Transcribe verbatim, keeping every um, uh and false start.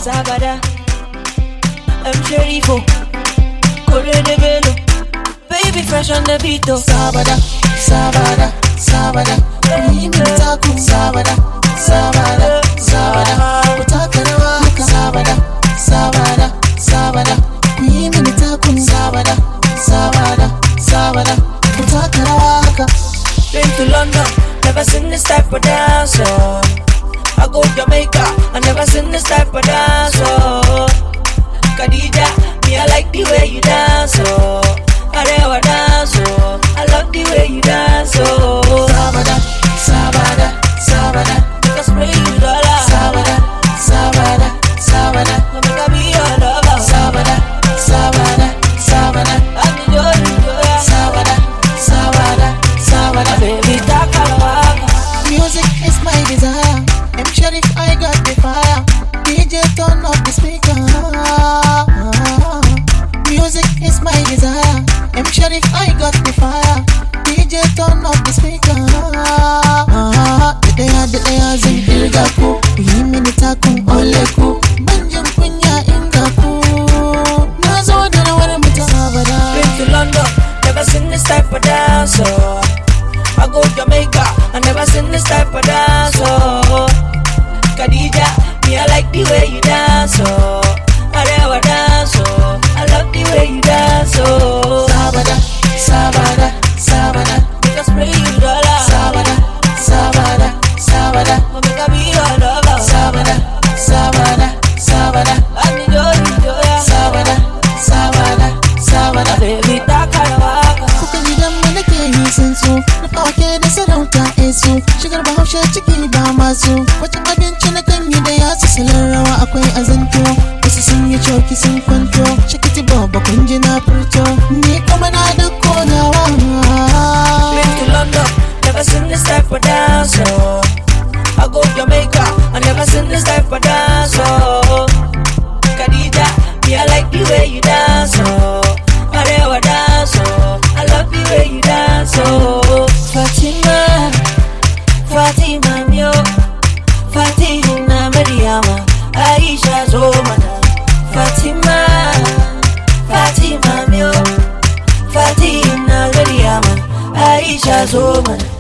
Sabada, I'm Sherifo, Kore de Velo, baby fresh on the beat. Sabada, Sabada, Sabada, Taku, Sabada, Sabada, Sabada, Utakarawa, Sabada, Sabada, Sabada, Taku, Sabada, Sabada, Sabada, Utakarawa. Been to London, never seen this type of dance. Oh. I go Jamaica, I never seen this type of dance. Oh. Khadija, me I like the way you dance. Oh. I never dance. Oh. I love the way you dance. Oh. Sabada, Sabada, Sabada, make us spray you dollar. Sabada, Sabada, Sabada, make I be your lover. Sabada, Sabada, Sabada, I need your enjoy. Sabada, Sabada, Sabada, baby Takarawa. Music is my desire. I'm Sharif, I got the fire. D J turn up the speaker. Music is my desire. I'm Sharif, I got the fire. D J turn up the speaker. The day the day zin irgaku. Himini takum oleku. Banjum kunya ingaku. Nazo dana wale muta sabada. Been to London, never seen this type of dance. Oh. I go Jamaica, I never seen this type of dance. Oh. Khadija, me I like the way you dance. Oh. I never dance. Oh. I love the way you dance. Oh. Sabada, Sabada, Sabada, make us spray you dollar. Sabada, Sabada, Sabada, make I be your lover. Sabada, Sabada, Sabada, I need your enjoy. Sabada, Sabada, Sabada, baby Takarawa. kuka gidan mu nake yi sun su na fake da sarauta esu shigar bahaushe ciki ba masu wacce abinci na kan yi da yasu salon rawa akwai azanto wasu sun yi coki sun kwanto shakiti babba kun ji na furto ni kuma na da konawa. Been to London, never seen this type of dance. Oh. I go Jamaica, I never seen this type of dance. Oh. Khadija, me I like the way you dance. Oh. I never dance. Oh. I love the way you dance. Oh. Fatima, Fatima mio, Fatima Mariama, Aisha Zomana. Fatima, Fatima mio, Fatima Mariama, Aisha Zomana.